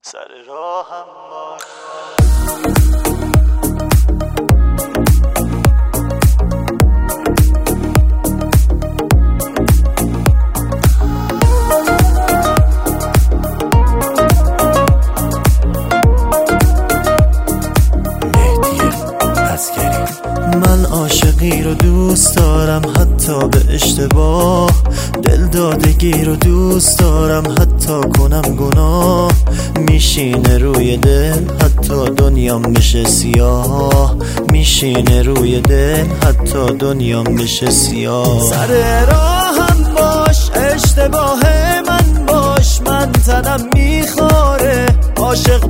سر راهم باش. من عاشقی رو دوست دارم حتی به اشتباه، دلدادگی رو دوست دارم حتی کنم گناه. میشینه روی دل حتی دنیام بشه سیاه، میشینه روی دل حتی دنیام بشه سیاه. سر راهم باش، اشتباه من باش، من تنم میخواره عاشق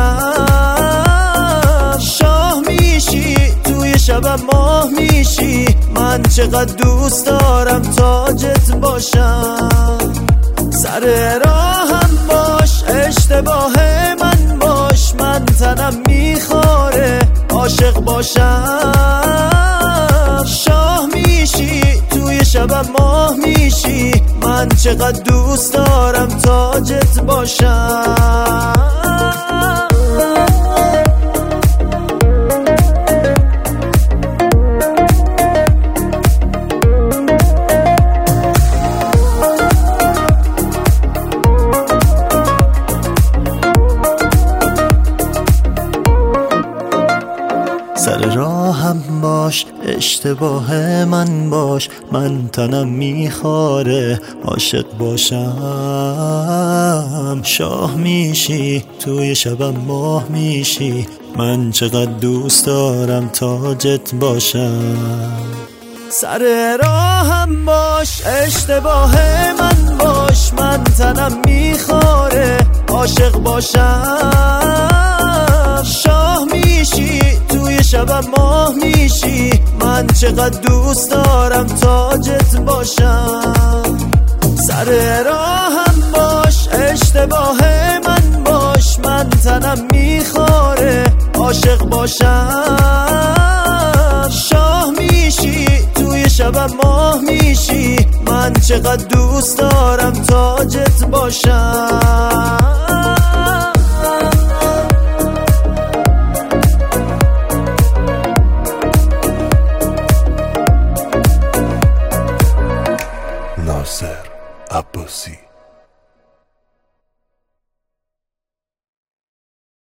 باشم. شاه میشی توی شبم ماه میشی، من چقدر دوست دارم تاجت باشم. سر راهم باش، اشتباه من باش، من تنم میخواره عاشق باشم. شاه میشی توی شبم ماه میشی، من چقدر دوست دارم تاجت باشم. سر راهم باش، اشتباه من باش، من تنم میخواره عاشق باشم. شاه میشی توی شبم ماه میشی، من چقدر دوست دارم تاجت باشم. سر راهم باش، اشتباه من باش، من تنم میخواره عاشق باشم. شاه میشی توی شبم ماه میشی، من چقدر دوست دارم تاجت باشم. سر راهم باش، اشتباه من باش، من تنم میخواره عاشق باشم. شاه میشی توی شبم ماه میشی، من چقدر دوست دارم تاجت باشم.